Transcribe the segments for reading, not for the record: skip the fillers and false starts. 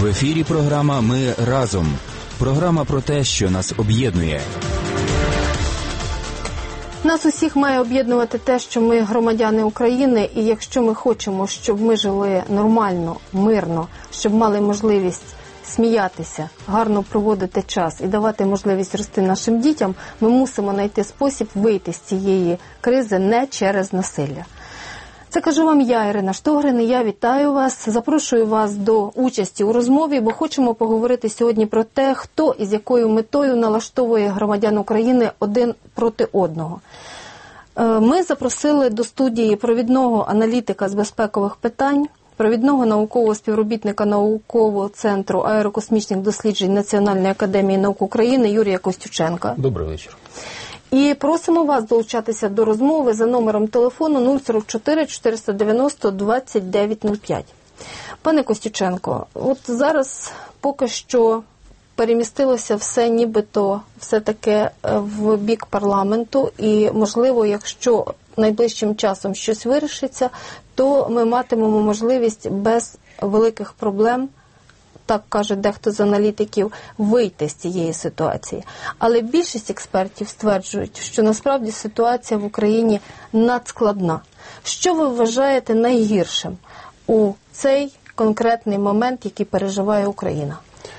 В ефірі програма «Ми разом». Програма про те, що нас об'єднує. Нас усіх має об'єднувати те, що ми громадяни України, і якщо ми хочемо, щоб ми жили нормально, мирно, щоб мали можливість сміятися, гарно проводити час і давати можливість рости нашим дітям, ми мусимо знайти спосіб вийти з цієї кризи не через насилля. Це кажу вам я, Ірина Штогрин, і я вітаю вас, запрошую вас до участі у розмові, бо хочемо поговорити сьогодні про те, хто і з якою метою налаштовує громадян України один проти одного. Ми запросили до студії провідного аналітика з безпекових питань, провідного наукового співробітника наукового центру аерокосмічних досліджень Національної академії наук України Юрія Костюченка. Добрий вечір. І просимо вас долучатися до розмови за номером телефону 044 490 2905. Пане Костюченко, от зараз поки що перемістилося все нібито все-таки в бік парламенту і, можливо, якщо найближчим часом щось вирішиться, то ми матимемо можливість без великих проблем, так каже дехто з аналітиків, вийти з цієї ситуації. Але більшість експертів стверджують, що насправді ситуація в Україні надскладна. Що ви вважаєте найгіршим у цей конкретний момент, який переживає Україна?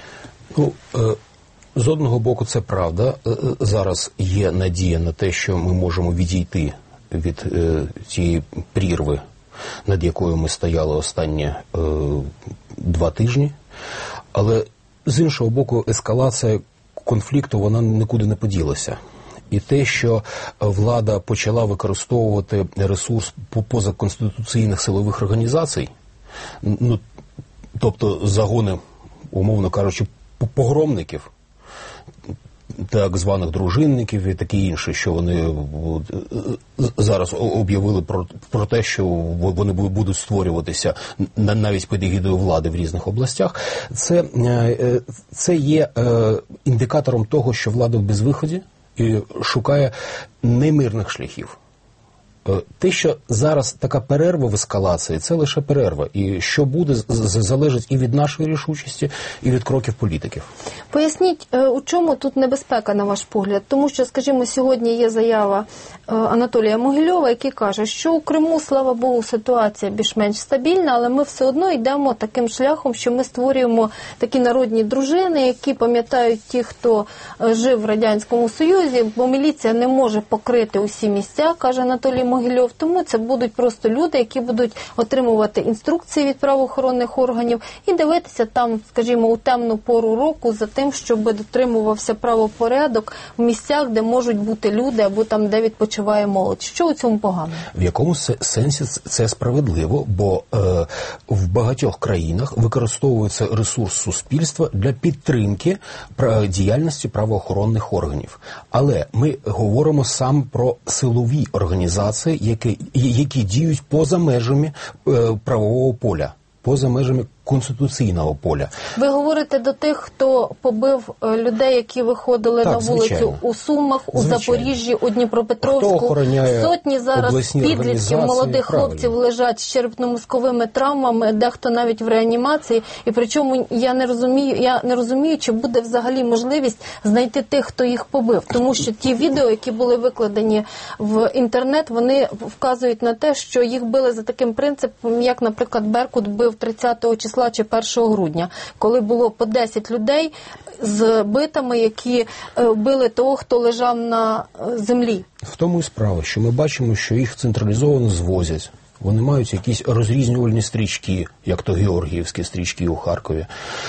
З одного боку, це правда. Зараз є надія на те, що ми можемо відійти від цієї прірви, над якою ми стояли останні 2 тижні. Але з іншого боку, ескалація конфлікту, вона нікуди не поділася. І те, що влада почала використовувати ресурс позаконституційних силових організацій, тобто загони, умовно кажучи, погромників, так званих дружинників і таке інше, що вони зараз об'явили про те, що вони будуть створюватися навіть під егідою влади в різних областях, це є індикатором того, що влада в безвиході і шукає немирних шляхів. Те, що зараз така перерва в ескалації, це лише перерва. І що буде, залежить і від нашої рішучості, і від кроків політиків. Поясніть, у чому тут небезпека, на ваш погляд? Тому що, скажімо, сьогодні є заява Анатолія Могильова, який каже, що у Криму, слава Богу, ситуація більш-менш стабільна, але ми все одно йдемо таким шляхом, що ми створюємо такі народні дружини, які пам'ятають ті, хто жив в Радянському Союзі, бо міліція не може покрити усі місця, каже Анатолій Могильов, тому це будуть просто люди, які будуть отримувати інструкції від правоохоронних органів і дивитися там, скажімо, у темну пору року за тим, щоб дотримувався правопорядок в місцях, де можуть бути люди або там, де відпочиває молодь. Що у цьому погано? В якому сенсі це справедливо, бо в багатьох країнах використовується ресурс суспільства для підтримки діяльності правоохоронних органів. Але ми говоримо саме про силові організації, які діють поза межами правового поля, поза межами конституційного поля. Ви говорите до тих, хто побив людей, які виходили на вулицю у Сумах, у Запоріжжі, у Дніпропетровську. Сотні зараз підлітків, молодих хлопців лежать з черепно-мозковими травмами, дехто навіть в реанімації. І причому я не розумію, чи буде взагалі можливість знайти тих, хто їх побив. Тому що ті відео, які були викладені в інтернет, вони вказують на те, що їх били за таким принципом, як, наприклад, Беркут бив 30 числа чи 1 грудня, коли було по 10 людей з битами, які били того, хто лежав на землі. В тому і справа, що ми бачимо, що їх централізовано звозять. Вони мають якісь розрізнювальні стрічки, як то георгіївські стрічки у Харкові.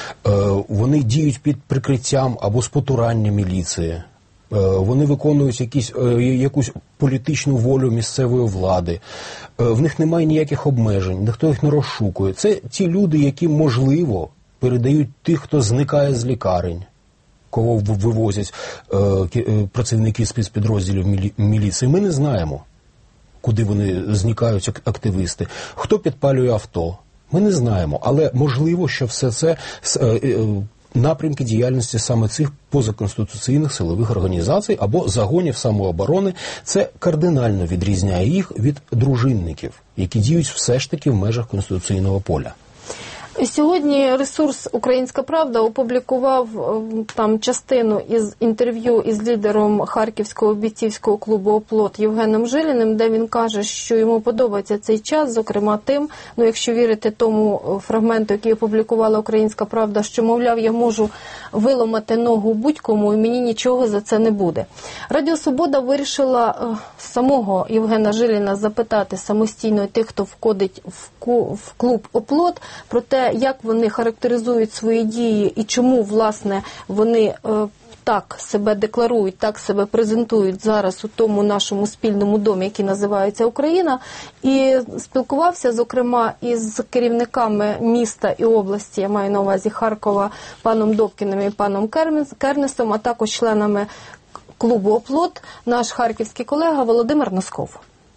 Вони діють під прикриттям або з потурання міліції. Вони виконують якусь політичну волю місцевої влади. В них немає ніяких обмежень, ніхто їх не розшукує. Це ті люди, які, можливо, передають тих, хто зникає з лікарень, кого вивозять працівники спецпідрозділів міліції. Ми не знаємо, куди вони зникають, активісти. Хто підпалює авто? Ми не знаємо. Але можливо, що все це напрямки діяльності саме цих позаконституційних силових організацій або загонів самооборони, це кардинально відрізняє їх від дружинників, які діють все ж таки в межах конституційного поля. Сьогодні ресурс «Українська правда» опублікував там частину із інтерв'ю із лідером Харківського бійцівського клубу «Оплот» Євгеном Жиліним, де він каже, що йому подобається цей час, зокрема тим, якщо вірити тому фрагменту, який опублікувала «Українська правда», що, мовляв, я можу виламати ногу будь-кому і мені нічого за це не буде. Радіо «Свобода» вирішила самого Євгена Жиліна запитати самостійно тих, хто входить в клуб «Оплот», про те, як вони характеризують свої дії і чому, власне, вони так себе декларують, так себе презентують зараз у тому нашому спільному домі, який називається Україна, і спілкувався, зокрема, із керівниками міста і області, я маю на увазі Харкова, паном Добкіним і паном Кернесом, а також членами клубу «Оплот», наш харківський колега Володимир Носков.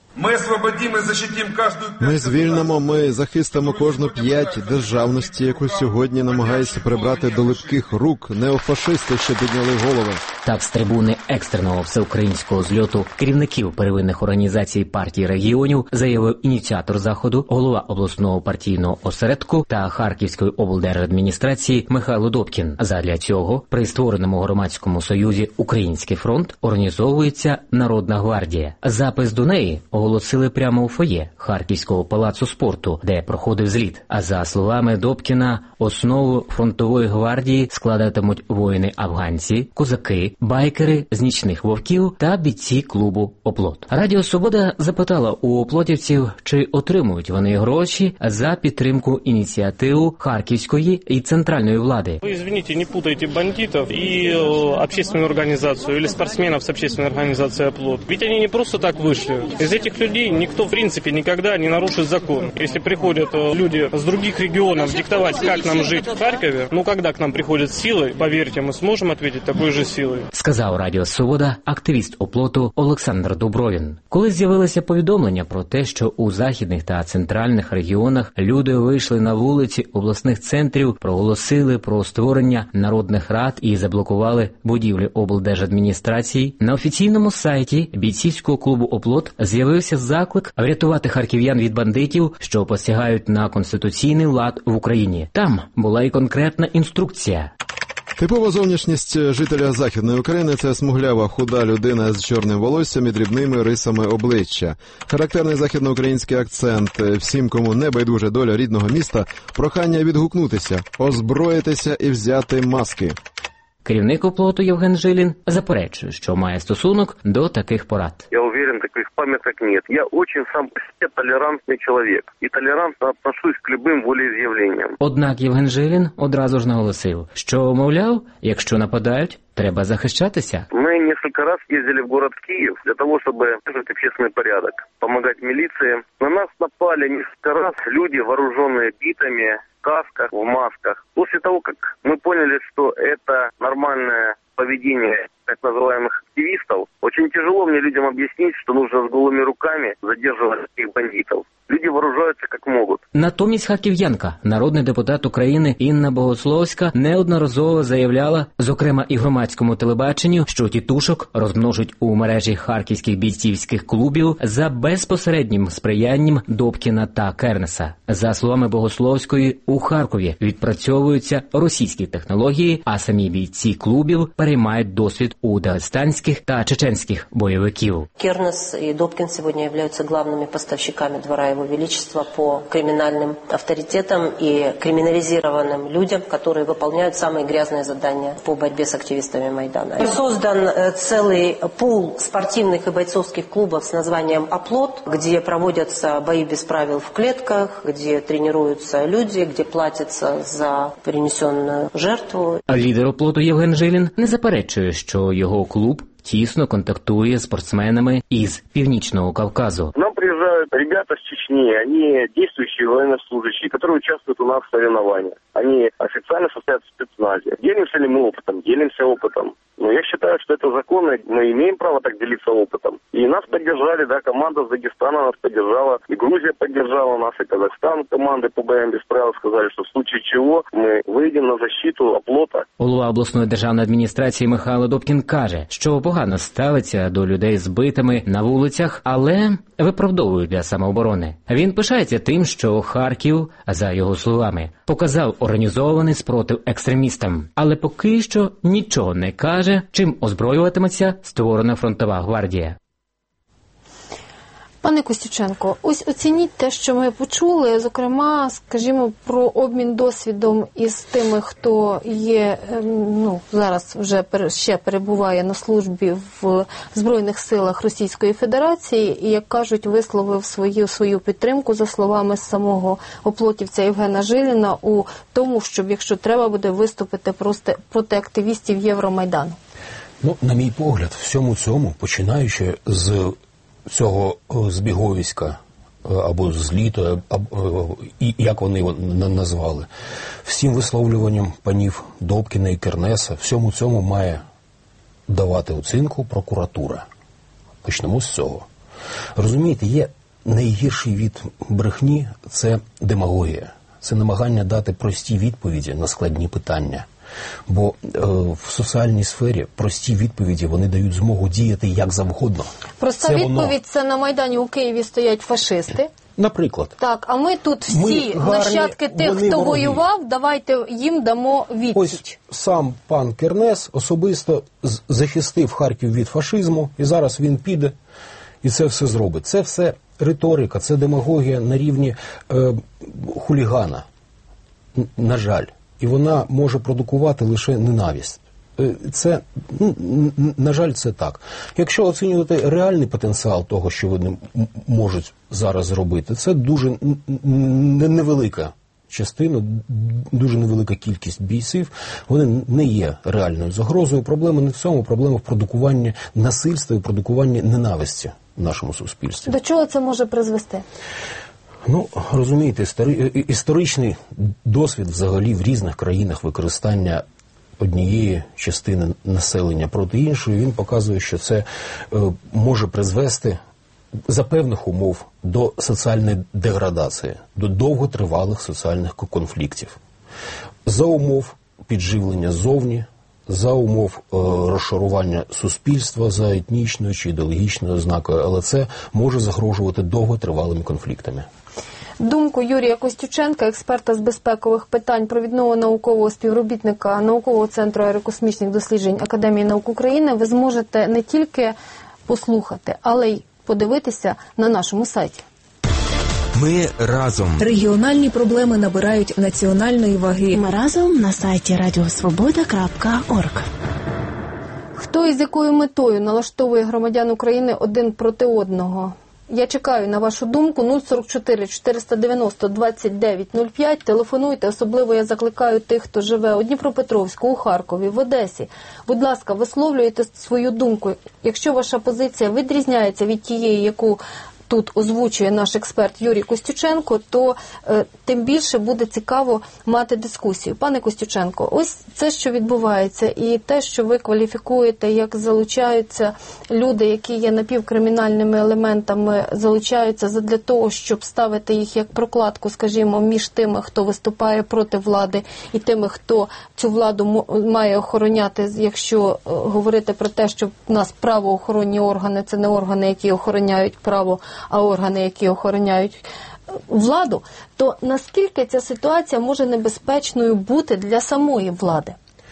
Ми звільнимо, ми захистимо кожну п'ять державності, яку сьогодні намагається прибрати до липких рук неофашисти, що підняли голови. Так, з трибуни екстреного всеукраїнського зльоту керівників первинних організацій партії регіонів заявив ініціатор заходу, голова обласного партійного осередку та Харківської облдержадміністрації Михайло Добкін. Задля цього при створеному громадському союзі «Український фронт» організовується Народна гвардія. Запис до неї оголосили прямо у фоє Харківського палацу спорту, де проходив зліт. А за словами Добкіна, основу фронтової гвардії складатимуть воїни-афганці, козаки, байкери з нічних вовків та бійці клубу «Оплот». Радіо «Свобода» запитала у оплотівців, чи отримують вони гроші за підтримку ініціативу харківської і центральної влади. Ви, извините, не путайте бандитів і общественную організацію, или спортсменов з общественной організації «Оплот». Ведь они не просто так вышли. Из этих людей никто, в принципе, никогда не нарушит закон. Если приходят люди с других регионов диктовать, как нам жить в Харькове, когда к нам приходят силы, поверьте, мы сможем ответить такой же силой. Сказав Радіо «Свобода» активіст «Оплоту» Олександр Дубровін. Коли з'явилися повідомлення про те, що у західних та центральних регіонах люди вийшли на вулиці обласних центрів, проголосили про створення народних рад і заблокували будівлі облдержадміністрацій, на офіційному сайті бійцівського клубу «Оплот» з'явився заклик врятувати харків'ян від бандитів, що посягають на конституційний лад в Україні. Там була і конкретна інструкція. Типова зовнішність жителя Західної України – це смуглява, худа людина з чорним волоссям і дрібними рисами обличчя. Характерний західноукраїнський акцент. Всім, кому не байдуже доля рідного міста, прохання відгукнутися, озброїтися і взяти маски. Керівник «Оплоту» Євген Жилін заперечує, що має стосунок до таких порад. Я уверен, таких памяток нет. Я очень сам по себе толерантный человек. И толерантно отношусь к любым волеизъявлениям. Однак Євген Жилін одразу ж наголосив, що, мовляв, якщо нападають, треба захищатися. Мы несколько раз ездили в город Киев для того, чтобы держать общественный порядок, помогать милиции. На нас напали несколько раз люди, вооруженные битами, в касках, в масках. После того, как мы поняли, что это нормальное поведение так называемых активистов, очень тяжело мне людям объяснить, что нужно с голыми руками задерживать этих бандитов. Люди вооружаються як можуть. Натомість харків'янка, народний депутат України Інна Богословська неодноразово заявляла, зокрема і громадському телебаченню, що тітушок розмножать у мережі харківських бійцівських клубів за безпосереднім сприянням Добкіна та Кернеса. За словами Богословської, у Харкові відпрацьовуються російські технології, а самі бійці клубів переймають досвід у дагестанських та чеченських бойовиків. Кернес и Добкин сегодня являются главными поставщиками двора Его Величества по криминальным авторитетам и криминализированным людям, которые выполняют самые грязные задания по борьбе с активистами Майдана. Создан целый пул спортивных и бойцовских клубов с названием «Оплот», где проводятся бои без правил в клетках, где тренируются люди, где платятся за принесенную жертву. Лідер «Оплоту» Євген Жилін не заперечує, що його клуб тісно контактує з спортсменами із Північного Кавказу. Нам приезжают ребята с Чечни, они действующие военнослужащие, которые участвуют у нас в соревнованиях. Они официально состоят в спецназе. Делимся ли мы опытом? Делимся опытом. Но я считаю, что это законно, мы имеем право так делиться опытом. И нас поддержали, да, команда с Дагестана нас поддержала, и Грузия поддержала нас, и Казахстан команды по боям без правил сказали, что в случае чего мы выйдем на защиту «Оплота». Голова обласної державної адміністрації Михайло Добкін каже, що погано ставиться до людей з битами на вулицях, але виправдовує використовують для самооборони. Він пишається тим, що Харків, за його словами, показав організований спротив екстремістам, але поки що нічого не каже, чим озброюватиметься створена фронтова гвардія. Пане Костюченко, ось оцініть те, що ми почули, зокрема, скажімо, про обмін досвідом із тими, хто є, зараз вже ще перебуває на службі в Збройних силах Російської Федерації і, як кажуть, висловив свою підтримку, за словами самого оплотівця Євгена Жиліна, у тому, щоб, якщо треба буде, виступити проти активістів Євромайдану. На мій погляд, всьому цьому, починаючи з цього збіговиська або з літа, і як вони його назвали, всім висловлюванням панів Добкіна і Кернеса, всьому цьому має давати оцінку прокуратура. Почнемо з цього. Розумієте, є найгірший від брехні – це демагогія. Це намагання дати прості відповіді на складні питання. Бо в соціальній сфері прості відповіді, вони дають змогу діяти як завгодно. Проста відповідь – це на Майдані у Києві стоять фашисти. Наприклад. Так, а ми тут всі нащадки тих, хто воював, давайте їм дамо відповідь. Ось сам пан Кернес особисто захистив Харків від фашизму, і зараз він піде і це все зробить. Це все риторика, це демагогія на рівні хулігана, на жаль. І вона може продукувати лише ненависть. Це, на жаль, це так. Якщо оцінювати реальний потенціал того, що вони можуть зараз зробити, це дуже невелика частина, дуже невелика кількість бійців. Вони не є реальною загрозою. Проблема не в цьому, проблема в продукуванні насильства і продукуванні ненависті в нашому суспільстві. До чого це може призвести? Розумієте, історичний досвід взагалі в різних країнах використання однієї частини населення проти іншої, він показує, що це може призвести за певних умов до соціальної деградації, до довготривалих соціальних конфліктів. За умов підживлення ззовні, за умов розшарування суспільства за етнічною чи ідеологічною ознакою, але це може загрожувати довготривалими конфліктами. Думку Юрія Костюченка, експерта з безпекових питань, провідного наукового співробітника Наукового центру аерокосмічних досліджень Академії наук України, ви зможете не тільки послухати, але й подивитися на нашому сайті. Ми разом. Регіональні проблеми набирають національної ваги. Ми разом на сайті radiosvoboda.org. Хто і з якою метою налаштовує громадян України один проти одного? Я чекаю на вашу думку. 044 490 2905. Телефонуйте. Особливо я закликаю тих, хто живе у Дніпропетровську, у Харкові, в Одесі. Будь ласка, висловлюйте свою думку. Якщо ваша позиція відрізняється від тієї, яку тут озвучує наш експерт Юрій Костюченко, то тим більше буде цікаво мати дискусію. Пане Костюченко, ось це, що відбувається, і те, що ви кваліфікуєте, як залучаються люди, які є напівкримінальними елементами, залучаються задля того, щоб ставити їх як прокладку, скажімо, між тими, хто виступає проти влади, і тими, хто цю владу має охороняти, якщо говорити про те, що в нас правоохоронні органи – це не органи, які охороняють право, а органи, які охороняють владу, то наскільки ця ситуація може небезпечною бути для самої влади?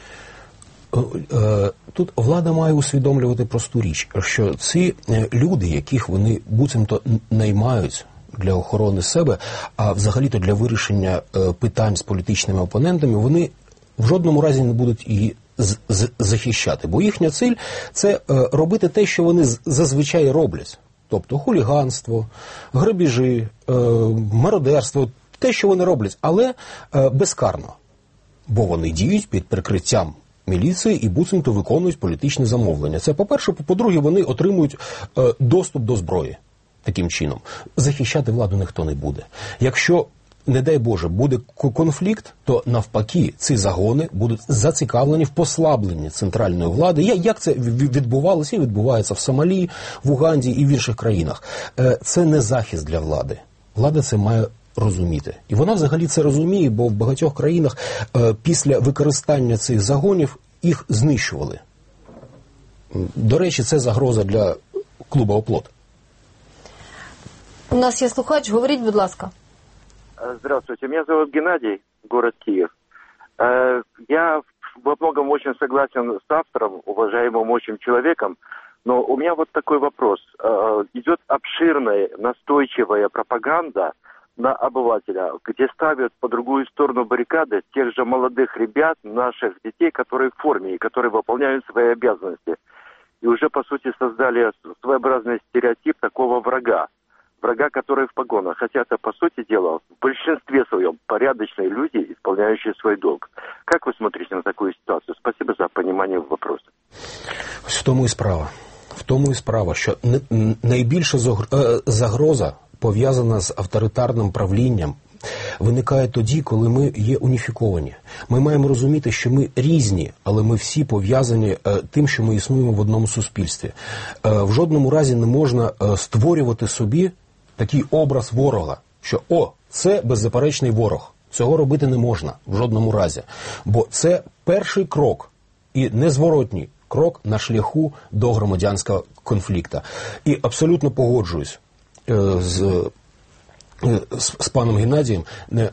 Тут влада має усвідомлювати просту річ, що ці люди, яких вони буцімто наймають для охорони себе, а взагалі-то для вирішення питань з політичними опонентами, вони в жодному разі не будуть її захищати. Бо їхня ціль – це робити те, що вони зазвичай роблять. Тобто хуліганство, грабіжі, мародерство, те, що вони роблять, але безкарно. Бо вони діють під прикриттям міліції і буцімто виконують політичне замовлення. Це по-перше. По-друге, вони отримують доступ до зброї таким чином. Захищати владу ніхто не буде. Якщо, не дай Боже, буде конфлікт, то навпаки ці загони будуть зацікавлені в послабленні центральної влади. Як це відбувалося і відбувається в Сомалі, в Уганді і в інших країнах. Це не захист для влади. Влада це має розуміти. І вона взагалі це розуміє, бо в багатьох країнах після використання цих загонів їх знищували. До речі, це загроза для клубу «Оплот». У нас є слухач, говоріть, будь ласка. Здравствуйте, меня зовут Геннадий, город Киев. Я во многом очень согласен с автором, уважаемым очень человеком, но у меня вот такой вопрос. Идет обширная, настойчивая пропаганда на обывателя, где ставят по другую сторону баррикады тех же молодых ребят, наших детей, которые в форме и которые выполняют свои обязанности. И уже, по сути, создали своеобразный стереотип такого врага, который в погонах. Хотя это, по сути дела, в большинстве своем порядочные люди, исполняющие свой долг. Как вы смотрите на такую ситуацию? Спасибо за понимание вопроса. Ось в тому і справа, що найбільша загроза, пов'язана з авторитарним правлінням, виникає тоді, коли ми є уніфіковані. Ми маємо розуміти, що ми різні, але ми всі пов'язані тим, що ми існуємо в одному суспільстві. В жодному разі не можна створювати собі такий образ ворога, що це беззаперечний ворог. Цього робити не можна в жодному разі. Бо це перший крок і незворотній крок на шляху до громадянського конфлікту. І абсолютно погоджуюсь з паном Геннадієм,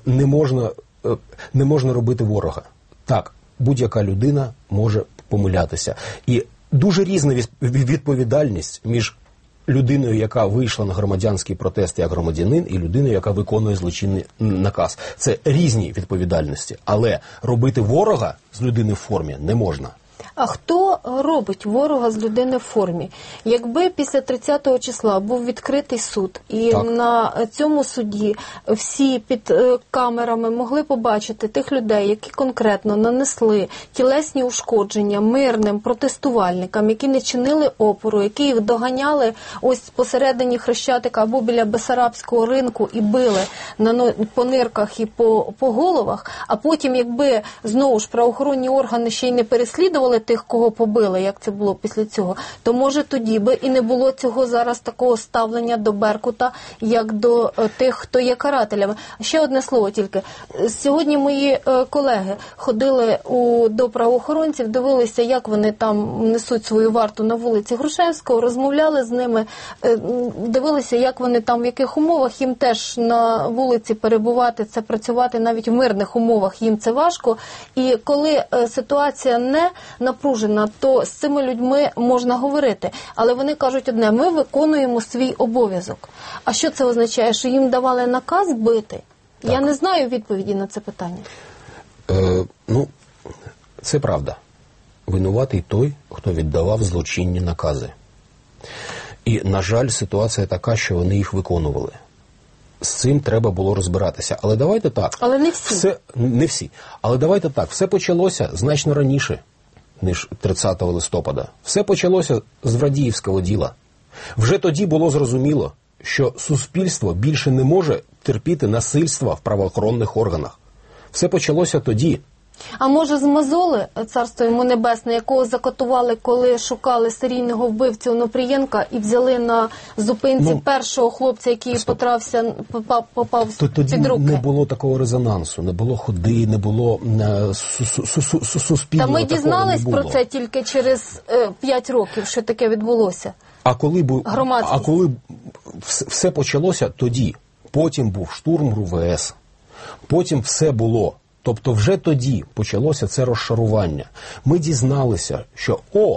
не можна робити ворога. Так, будь-яка людина може помилятися. І дуже різна відповідальність між людиною, яка вийшла на громадянський протест як громадянин, і людиною, яка виконує злочинний наказ. Це різні відповідальності. Але робити ворога з людини в формі не можна. А хто робить ворога з людини в формі? Якби після 30-го числа був відкритий суд, і на цьому суді всі під камерами могли побачити тих людей, які конкретно нанесли тілесні ушкодження мирним протестувальникам, які не чинили опору, які їх доганяли ось посередині Хрещатика або біля Бессарабського ринку і били по нирках і по головах, а потім, якби знову ж правоохоронні органи ще й не переслідували тих, кого побили, як це було після цього, то може тоді би і не було цього зараз такого ставлення до Беркута, як до тих, хто є карателями. Ще одне слово тільки. Сьогодні мої колеги ходили до правоохоронців, дивилися, як вони там несуть свою варту на вулиці Грушевського, розмовляли з ними, дивилися, як вони там, в яких умовах, їм теж на вулиці перебувати, це працювати навіть в мирних умовах, їм це важко. І коли ситуація не напружена, то з цими людьми можна говорити. Але вони кажуть одне: ми виконуємо свій обов'язок. А що це означає? Що їм давали наказ бити? Так. Я не знаю відповіді на це питання. Це правда. Винуватий той, хто віддавав злочинні накази. І, на жаль, ситуація така, що вони їх виконували. З цим треба було розбиратися. Але давайте так. Але не всі. Не всі. Але давайте так. Все почалося значно раніше, ніж 30 листопада. Все почалося з Врадіївського діла. Вже тоді було зрозуміло, що суспільство більше не може терпіти насильства в правоохоронних органах. Все почалося тоді. А може з Мазоли, царство йому небесне, якого закатували, коли шукали серійного вбивцю Онопрієнка і взяли на зупинці першого хлопця, який попав тоді під руки? Не було такого резонансу, не було ходи, не було суспільного. Та ми дізнались про це тільки через 5 років, що таке відбулося. А коли все почалося тоді, потім був штурм ГРУ-ВС, потім все було. Тобто вже тоді почалося це розшарування. Ми дізналися, що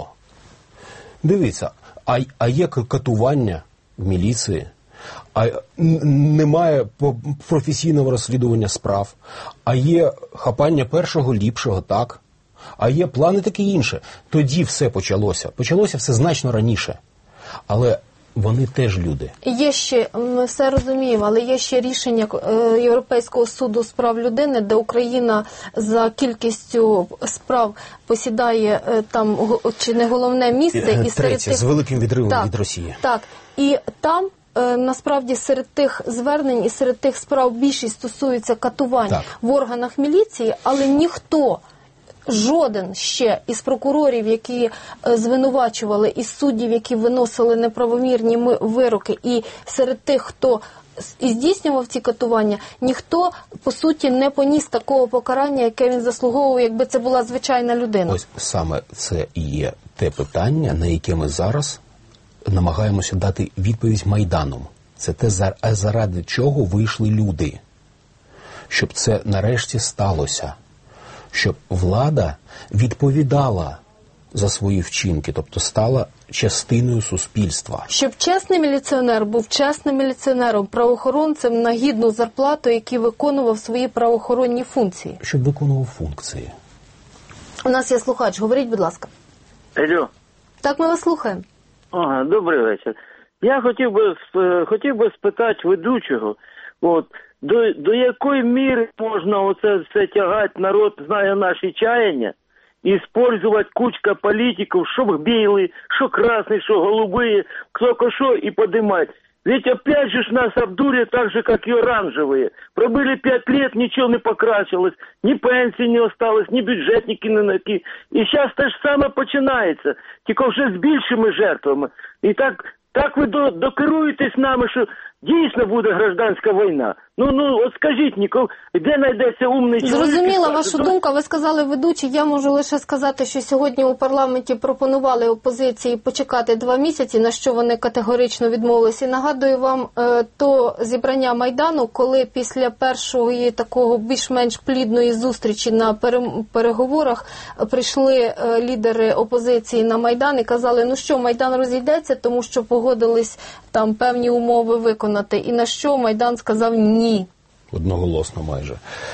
дивіться, а є катування в міліції, а немає професійного розслідування справ, а є хапання першого ліпшого, так, а є плани таке інше. Тоді все почалося. Почалося все значно раніше. Але вони теж люди. Є ще, ми все розуміємо, але є ще рішення Європейського суду з прав людини, де Україна за кількістю справ посідає там чи не головне місце. І третє, з великим відривом від Росії. Так, і там насправді серед тих звернень і серед тих справ більшість стосується катувань в органах міліції, але ніхто, жоден ще із прокурорів, які звинувачували, із суддів, які виносили неправомірні вироки, і серед тих, хто і здійснював ці катування, ніхто, по суті, не поніс такого покарання, яке він заслуговував, якби це була звичайна людина. Ось саме це і є те питання, на яке ми зараз намагаємося дати відповідь Майданом. Це те, заради чого вийшли люди. Щоб це нарешті сталося. Щоб влада відповідала за свої вчинки, тобто стала частиною суспільства. Щоб чесний міліціонер був чесним міліціонером, правоохоронцем на гідну зарплату, який виконував свої правоохоронні функції. Щоб виконував функції. У нас є слухач, говоріть, будь ласка. Алло. Так, ми вас слухаємо. Ага, добрий вечір. Я хотів би спитати ведучого, до якої міри можна оце все тягати, народ знає наші чаяння, і использовать кучка політиків, що білі, що красні, що голубі, хто що, і подимать. Ведь опять же нас обдурят так же, как и оранжевые. Пробыли 5 лет, ничего не покрасилось, ни пенсии не осталось, ни бюджетники не наки. И сейчас те ж саме починається, тільки вже з більшими жертвами. І так ви докеруєтесь нами, що дійсно буде гражданська війна. От скажіть, Нікол, де знайдеться умний чоловік? Зрозуміла ваша думка. Ви сказали, ведучий. Я можу лише сказати, що сьогодні у парламенті пропонували опозиції почекати 2 місяці, на що вони категорично відмовилися. І нагадую вам то зібрання Майдану, коли після першої такого більш-менш плідної зустрічі на переговорах прийшли лідери опозиції на Майдан і казали, ну що, Майдан розійдеться, тому що погодились там певні умови виконати. І на що Майдан сказав ні. Одноголосно майже.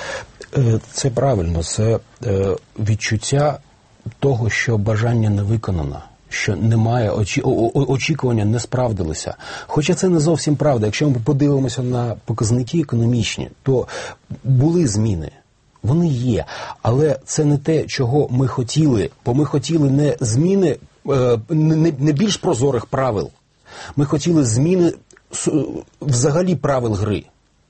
Це правильно, це відчуття того, що бажання не виконано, що немає, очікування не справдилися. Хоча це не зовсім правда. Якщо ми подивимося на показники економічні, то були зміни. Вони є, але це не те, чого ми хотіли, бо ми хотіли не зміни, не більш прозорих правил. Ми хотіли зміни взагалі правил гри.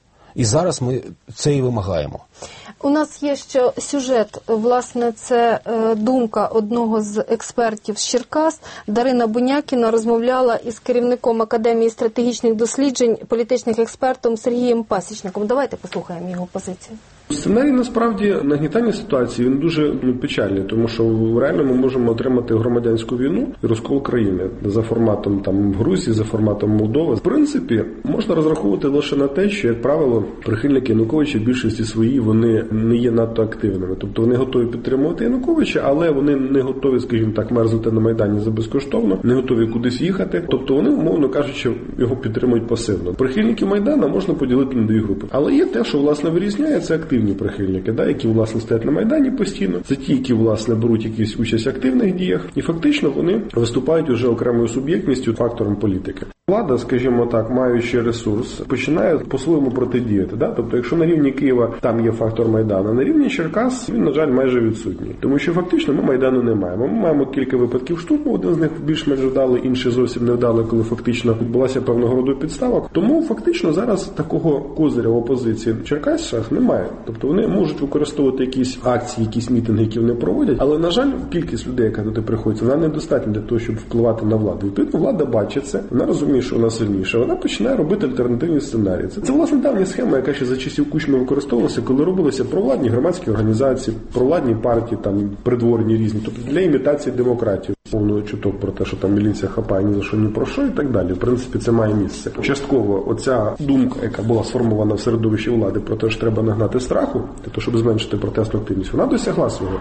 І зараз ми це і вимагаємо. У нас є ще сюжет, власне, це думка одного з експертів з Черкас. Дарина Бунякіна розмовляла із керівником Академії стратегічних досліджень, політичним експертом Сергієм Пасічником. Давайте послухаємо його позицію. Сценарій, насправді, нагнітання ситуації, він дуже печальний, тому що реально ми можемо отримати громадянську війну і розкол країни за форматом Грузії, за форматом Молдови. В принципі, можна розраховувати лише на те, що, як правило, прихильники Януковича в більшості своїй, вони не є надто активними. Тобто вони готові підтримувати Януковича, але вони не готові, скажімо так, мерзнути на Майдані за безкоштовно, не готові кудись їхати. Тобто вони, умовно кажучи, його підтримують пасивно. Прихильники Майдана можна поділити на 2 групи. Але є те, що, власне, вирізняє, це активні прихильники, які, власне, стоять на Майдані постійно. Це ті, які, власне, беруть якусь участь в активних діях. І фактично вони виступають уже окремою суб'єктністю, фактором політики. Влада, скажімо так, маючи ресурс, починає по-своєму протидіяти. Тобто, якщо на рівні Києва там є фактор Майдану, на рівні Черкас він, на жаль, майже відсутній. Тому що фактично ми Майдану не маємо. Ми маємо кілька випадків штурму, один з них більш-менш вдалий, інший зовсім не вдалий, коли фактично відбулася певного роду підстава. Тому фактично зараз такого козиря в опозиції в Черкасах немає. Тобто вони можуть використовувати якісь акції, якісь мітинги, які вони проводять, але, на жаль, кількість людей, яка туди приходить, вона недостатня для того, щоб впливати на владу. Відповідно, влада бачить це, вона розуміє, що вона сильніша, вона починає робити альтернативні сценарії. Це власне давня схема, яка ще за часів Кучми використовувалася, коли робилися провладні громадські організації, провладні партії, придворні різні, тобто для імітації демократії. Повного чуток про те, що там міліція хапає ні за що, ні про що і так далі. В принципі, це має місце. Частково оця думка, яка була сформована в середовищі влади про те, що треба нагнати страху, для того, щоб зменшити протестну активність, вона досягла свого.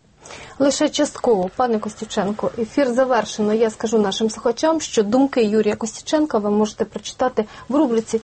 Лише частково, пане Костюченко. Ефір завершено. Я скажу нашим слухачам, що думки Юрія Костюченка ви можете прочитати в рубриці